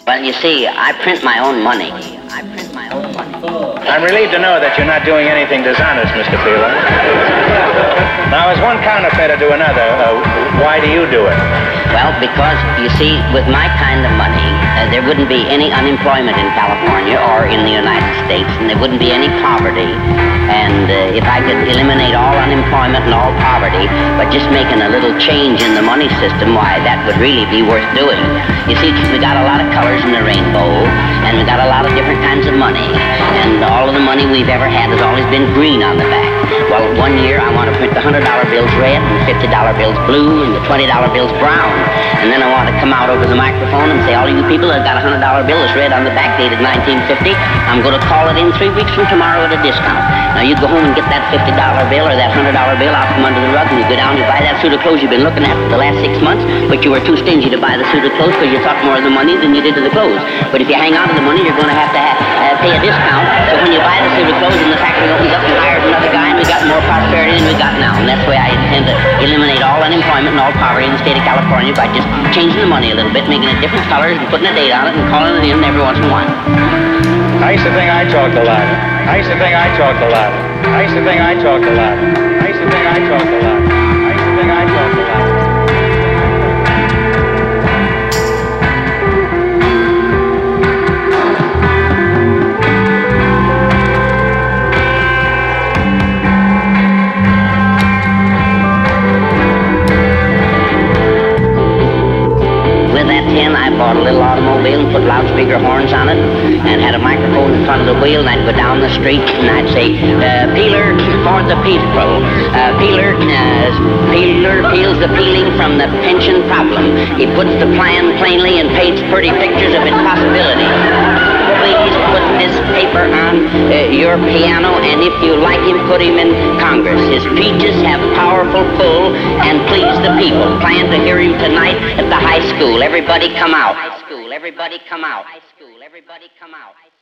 Well, you see, I print my own money. I'm relieved to know that you're not doing anything dishonest, Mr. Peeler. Now, as one counterfeiter to another, why do you do it? Well, because, you see, with my kind of money, there wouldn't be any unemployment in California or in the United States, and there wouldn't be any poverty. And if I could eliminate all unemployment and all poverty by just making a little change in the money system, why, that would really be worth doing. You see, we got a lot of colors in the rainbow, and we got a lot of different kinds of money, and all of the money we've ever had has always been green on the back. Well, one year I want to print the $100 bills red, and the $50 bills blue, and the $20 bills brown. And then I want to come out over the microphone and say, all you people that got a $100 bill that's red on the back dated 1950, I'm going to call it in 3 weeks from tomorrow at a discount. Now you go home and get that $50 bill or that $100 bill out from under the rug, and you go down, you buy that suit of clothes you've been looking at for the last 6 months, but you were too stingy to buy the suit of clothes because you thought more of the money than you did to the clothes. But if you hang on to the money, you're going to have to pay a discount. So when you buy the suit of clothes and the factory opens up and hires another guy, and we got more prosperity than we got now. And that's the way I intend to eliminate all unemployment and all poverty in the state of California by just changing the money a little bit, making it different colors and putting a date on it and calling it in every once in a while. I used to think I talked a lot. I used to think I talked a lot. I used to think I talked a lot. I used to think I talked a lot. I used to think I talked a lot. I bought a little automobile and put loudspeaker horns on it and had a microphone in front of the wheel, and I'd go down the street and I'd say, Peeler for the people. Peeler peels the peeling from the pension problem. He puts the plan plainly and paints pretty pictures of its possibility. Please put this paper on your piano, and if you like him, put him in Congress. His speeches have powerful pull and please the people. Plan to hear him tonight at the high school. Everybody come out. High school. Everybody come out. High school. Everybody come out.